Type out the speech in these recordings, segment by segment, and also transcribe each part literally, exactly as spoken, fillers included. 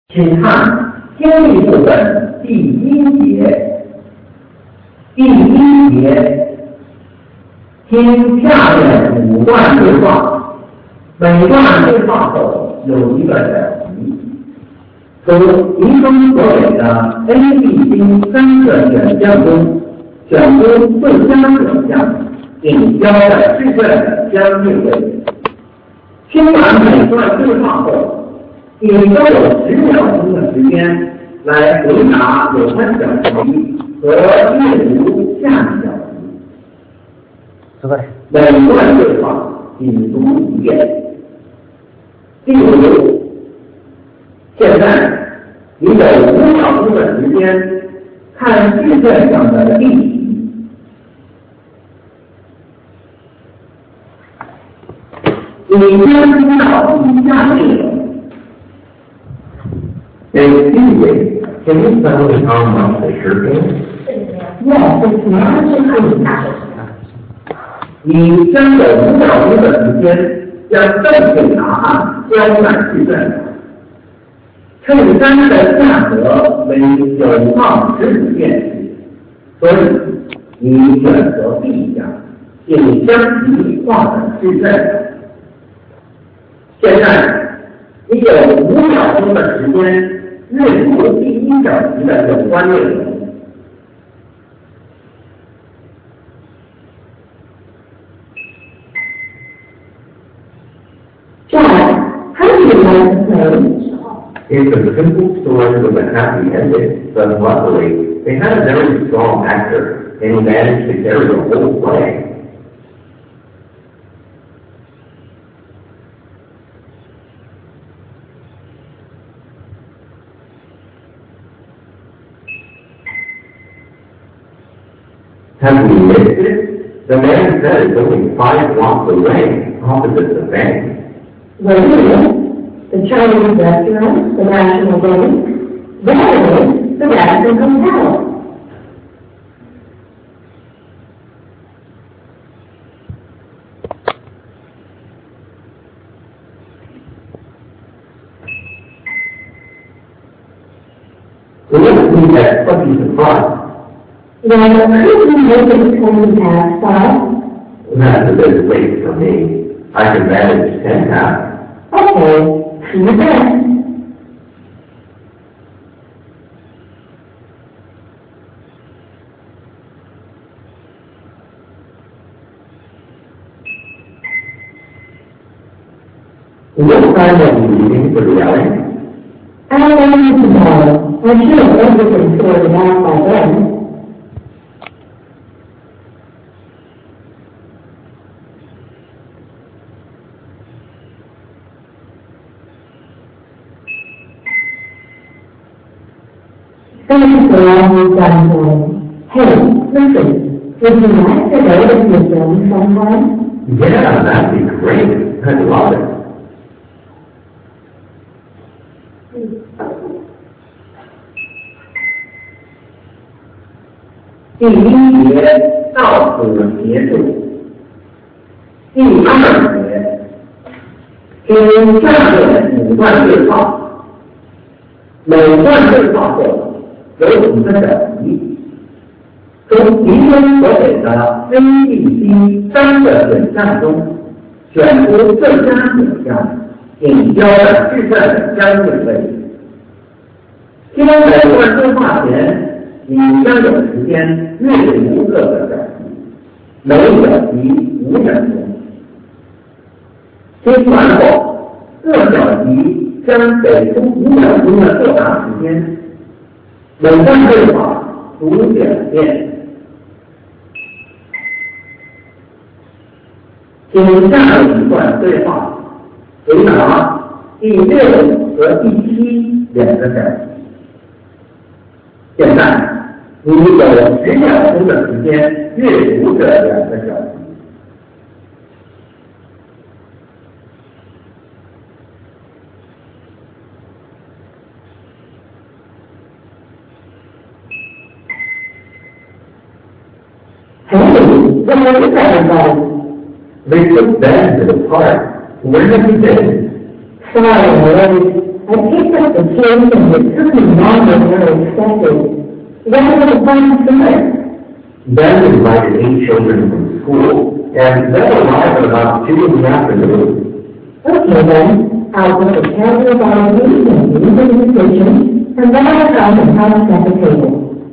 请看听力部分第一节。第一节，听下面五段对话，每段对话后有一个选题。从题中所给的 A、B、C 三个选项中，选出最佳选项，并交在试卷的相应位置。听完每段对话后，你都有十秒钟的时间来回答有关小题和阅读下一小题。每段对话仅读一遍。第五，现在你有五秒钟的时间看试卷上的例题。你将听到以下内容。 Excuse me, can you tell me how much the shirt is? Yes, it's not a 你将有五秒钟的时间将正确答案交在试卷上。衬衫的价格为九磅十五便士，所以你选择 B 项，请将其画在试卷上。现在你有五秒钟的时间阅读第一小题的有关内容。 Jack, how do you like the play? It's a simple story with a happy ending, but luckily, they had a very strong actor, and he managed to carry the whole play. Have we missed it? The man said it's only five blocks away, opposite the bank. Wait a minute. The Chinese restaurant, the National Bank, that is the Radisson Hotel. The little thing had plenty surprise. Well, could we make it twenty past five? That's a bit late for me. I can manage ten past. Okay, see you then. What time are you leaving for the outing? I don't know tomorrow. I'm sure everything's sorted out by then. Thanks for all you've done for me. Hey, listen, would you like to go to the film sometime? Yeah, that'd be great. I'd love it. 第一节到此结束。第二节，听下面五段对话，每段对话后有几个选题。从题中所给的 A、B、C 三个选项中，选出最佳选项，并交在试卷的相对位置。听每段对话前，你将有时间阅读各个选题，每选题五秒钟。听完后，各小题将给出五秒钟的作答时间。每段对话读两遍。请下面一段对话回答第六和第七两个选题。现在你有十秒钟的时间阅读这两个选题。 Hey, where is everybody? They took Ben to the park. Where have you been? Sorry, I picked up the kids and it took me longer than I expected. When was the fun start? Ben invited eight children from school, and they arrived at about two in the afternoon. Okay then, I'll put the calendar by me and leave it in the kitchen, and then I'll come and help set the table.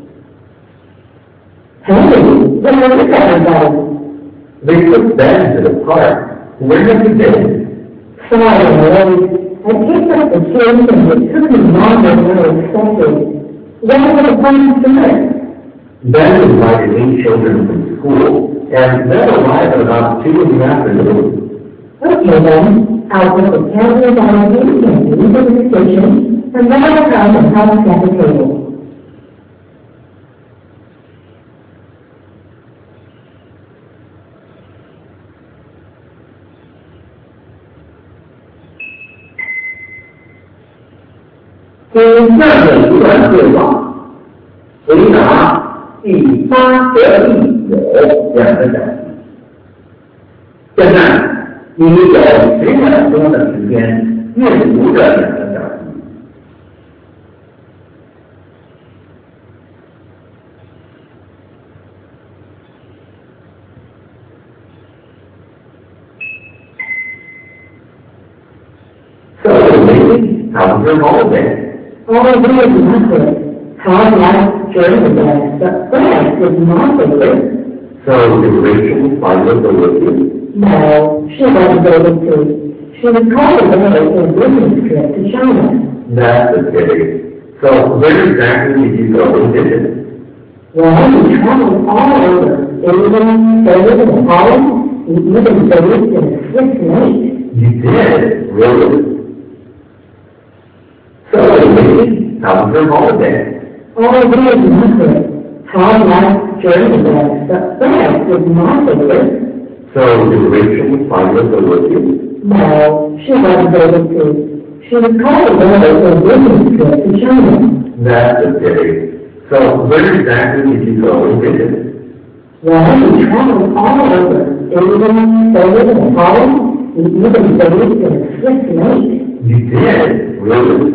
Hey, where is everybody? They took Ben to the park. Where have you been? Sorry, Lloyd. I picked up the kids and it took me longer than I expected. When was the fun start? Ben invited eight children from school, and they arrived at about two in the afternoon. Okay then, I'll put the calendar by me and leave it in the kitchen, and then I'll come and help set the table. 听下面一段对话，回答第八和第九两个小题。现在你有十秒钟的时间阅读这两个小题。So, maybe, how was your holiday? All I do is nothing. How life during the day, but Fred is my favorite. So, did Rachel finally go with you? No, she wasn't able to. She was called away for a business trip to China. That's a pity. So, where exactly did you go and visit? Well, we traveled all over. England, Spain, and Holland. We even stayed in a Swiss lake. You did? Really? So, maybe, how was your holiday? All I do is nothing. How life during the day, but Fred is my favorite. So, did Rachel finally go with you? No, she wasn't able to. She was called away for a business trip to China. That's a pity. So, where exactly did you go and visit? Well, we traveled all over. England, Spain, and Holland. We even stayed in a Swiss lake. You did? Really?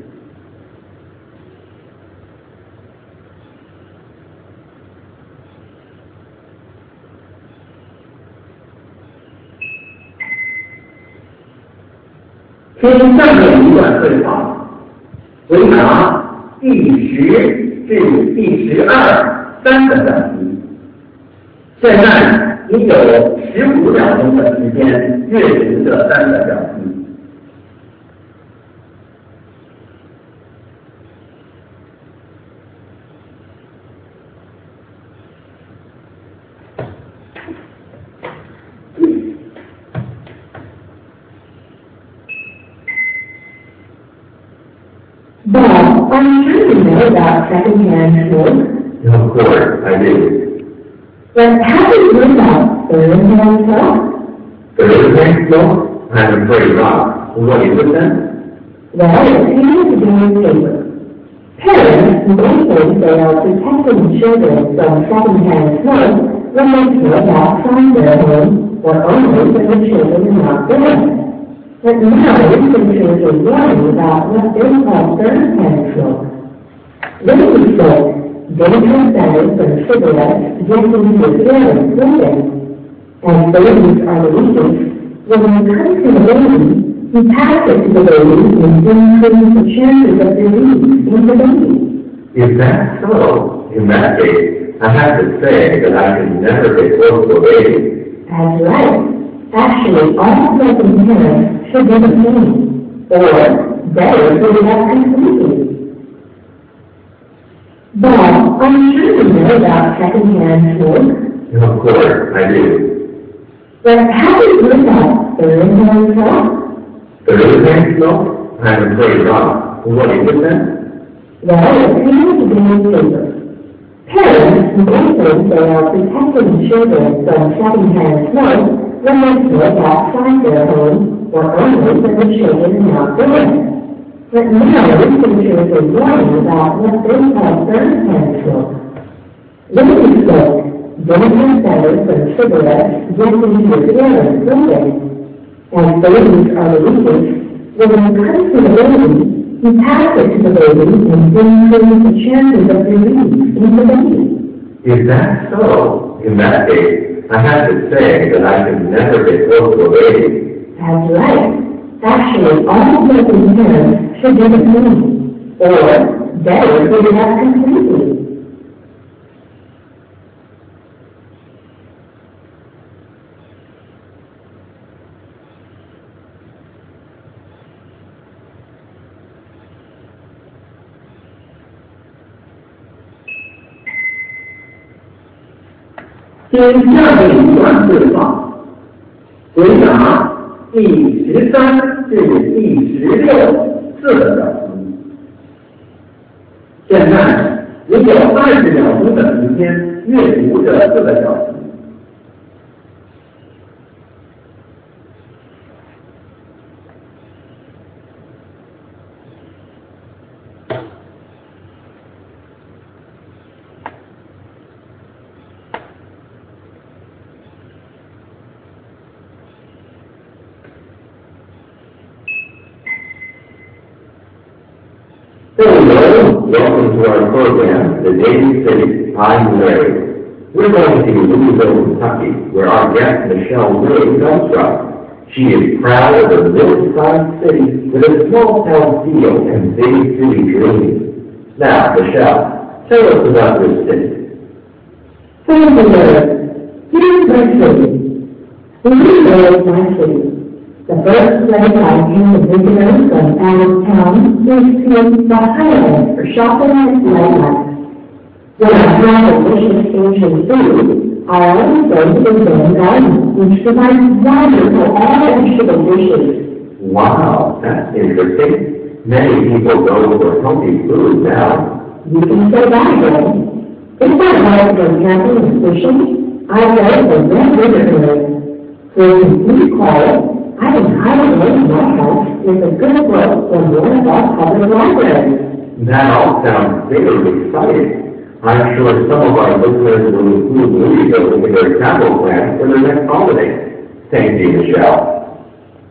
听下面一段对话，回答第十至第十二三个小题。现在你有十五秒钟的时间阅读这三个小题。 Bob, I'm sure you know about second-hand work. Of course, I do. But how do you know about third-hand work? Third-hand smoke? I'm afraid not. What is it then? Well, it appears to be newspaper. Parents may think they are protecting children from second-hand smoke when they smoke outside their home or only when the children are not there. But now researchers are learning about what they call third-hand smoke. Living smoke, dangerous atoms from cigarettes get into the air and breathing. As babies are released, when you cut to the baby, you pass it to the baby and increase the chances of disease in the baby. Is that so? In that case, I have to say that I can never get close to a baby. That's right. Actually, all smoking parents should be the same, or better than that completely. Bob, I'm sure you know about second-hand smoke. Of course, I do. But how do you know about third-hand smoke? Third-hand smoke? I'm afraid not. What is it then? Well, it appears to be newspaper. Parents may think they are protecting children from second-hand smoke when they smoke outside their home or only when the children are not there. But now researchers are learning about what they call third-hand smoke. Living smoke, dangerous atoms from cigarettes get into the air and breathing. As babies are released, When it comes to the baby, you pass it to the baby and increase the chances of release in the baby. Is that so? In that case, I have to say that I can never get close to a baby. That's right. Actually, all baby parents should get a baby, or better, give it up completely. 听下面一段对话，回答第十三至第十六四个小题。现在你有二十秒钟的时间阅读这四个小题。 Hello, welcome to our program, The Daily City. I'm Larry. We're going to Louisville, Kentucky, where our guest Michelle Ray comes from. She is proud of her middle-sized city with a small-town feel and big city dreams. Now, Michelle, tell us about this city. Thank you, Larry. Here's my city. Louisville is my city. The first place I came to visitors from out of town is to the Highlands for shopping and nightlife. When I have a delicious Asian food, I always go to the Zen Garden, which provides wonderful all-vegetable dishes. Wow, that's interesting. Many people go for healthy food now. You can say that again. If I like to go camping and fishing, I go to the Zen River. For a complete quiet, I can highly recommend my house with a good book from one of our public libraries. That all sounds very exciting. I'm sure some of our listeners will include Louisville in their travel plans for their next holiday. Thank you, Michelle.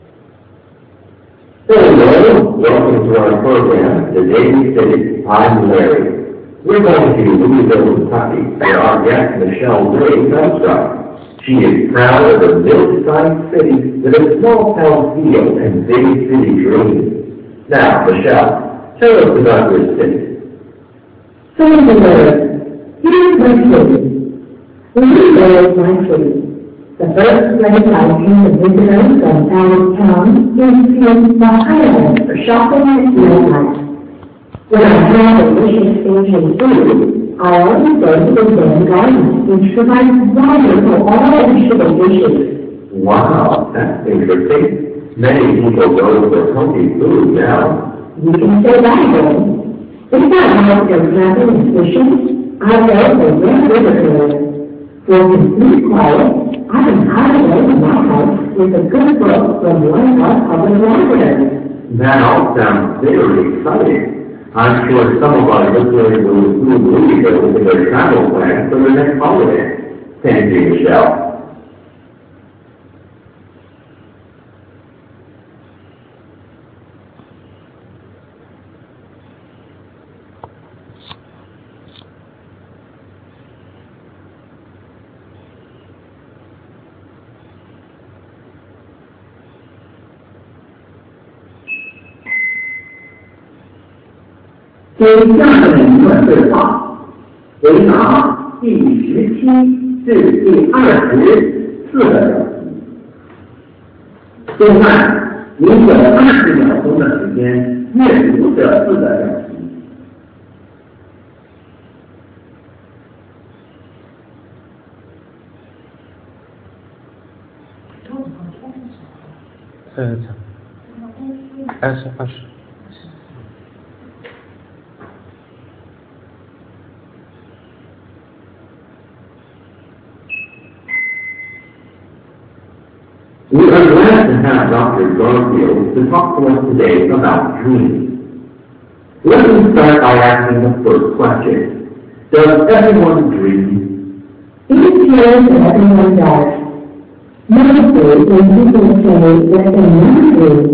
Hello, welcome to our program, The Daily City. I'm Larry. We're going to Louisville, Kentucky, where our guest Michelle Ray comes from. She is proud of her middle-sized city with a small-town feel and big city dreams. Now, Michelle, tell us about your city. Thank you, Larry. Here's my city. Louisville is my city. The first place I came to visitors from out of town is to the Highlands for shopping and nightlife. When I have a delicious Asian food, I always go to the Zen Garden, which provides wonderful all-vegetable dishes. Wow, that's interesting. Many people go for healthy food now. You can say that again. If I like to go camping and fishing, I go to the Zen River. For complete quiet, I can highly recommend my house with a good book from one of our public libraries. That all sounds very exciting. I'm sure some of our listeners will include Louisville in their travel plans for their next holiday. Thank you, Michelle. 接下面一段对话，回答第十七至第二十四个小题。现在你有二十秒钟的时间阅读这四个小题。 二十二十。 We are glad to have Doctor Garfield to talk to us today about dreams. Let me start by asking the first question. Does everyone dream? It appears that everyone does. Mostly when people say that they never dream,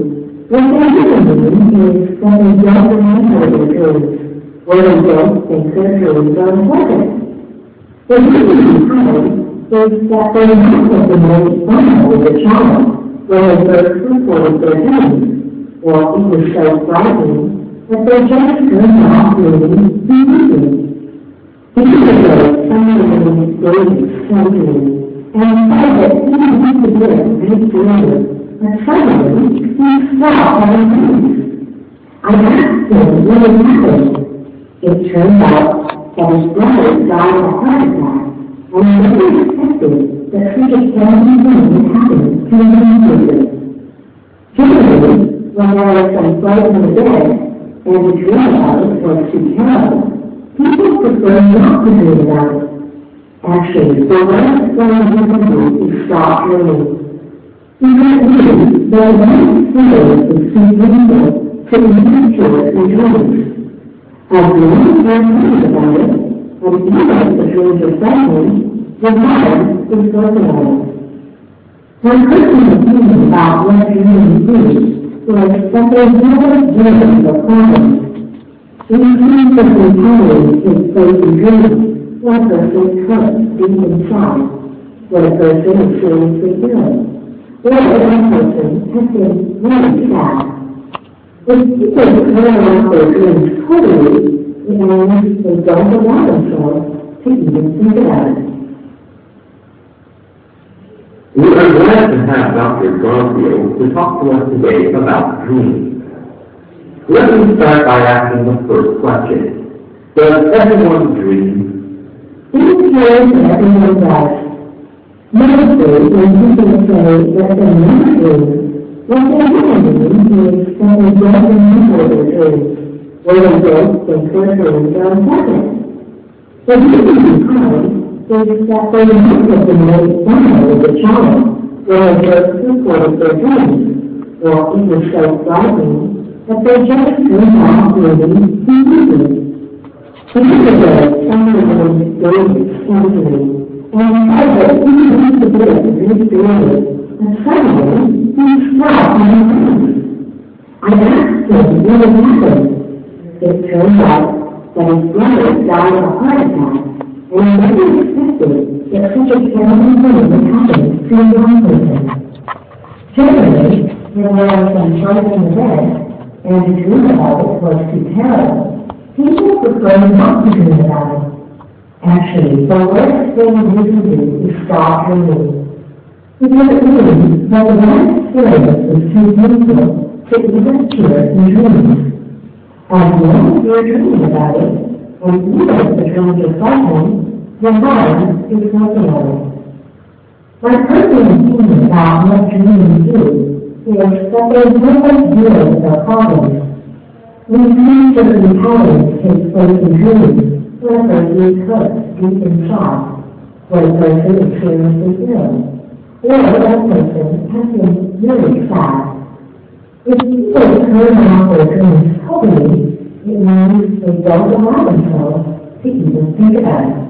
What they really mean is that they don't remember the truth, or they don't think the truth are important. The reason behind is that they must have been made fun of as a child when they first reported their dreams, or it was so frightening that they just turned off reading and reading. Years ago, someone in this baby came to me and said that he used to get big dreams, but suddenly he stopped having dreams. I asked him what had happened. It turned out that his brother died of a heart attack, and he never expected that such a terrible thing would happen to him immediately. Generally, when there was some fright in the bed, and the dream about it was too terrible, people prefer not to dream about it. Actually, the last thing you can do is stop dreaming. You can't believe that the next feeling is too painful to manipulate your dreams. As long as you're thinking about it, and even if the dreams are frightening, your mind is working on it. One person is thinking about what dreams do is that they never dream of problems. These dreams of entirely take place in dreams when a person is hurt deep inside, when a person is seriously ill, or when a person has been really sad. If people clear out their dreams totally, it means they don't allow themselves to even think about it. We are glad to have Doctor Garfield to talk to us today about dreams. Let me start by asking the first question. Does everyone dream? It appears that everyone does. Mostly, when people say that they never dream, what they really mean is that they don't remember their dreams, or they don't think their dreams are important. The reason behind is that they must have been made fun of as a child when they first reported their dreams, or it was so frightening that they just turned off reading and reading. Years ago, someone in this baby came to me and said that he used to get big dreams, and suddenly he stopped having dreams. I asked him what had happened. It turned out that his brother died of a heart attack, and I never expected that such a terrible thing would happen to a young person. Generally, when there was some fright in the bed, and the dream about it was too terrible, people prefer not to dream about it. Actually, the worst thing you can do is stop dreaming. Because it means that the last experience is too painful to even appear in dreams. As long as you're dreaming about it, and even if the dreams are frightening, your mind is working on it. One person is thinking about what dreams do is that they never deal with their problems. We see certain patterns take place in dreams when a person is hurt deep inside, when a person is seriously ill, or when a person has been really sad. If people turn off their dreams totally, it means they don't allow themselves to even think about it.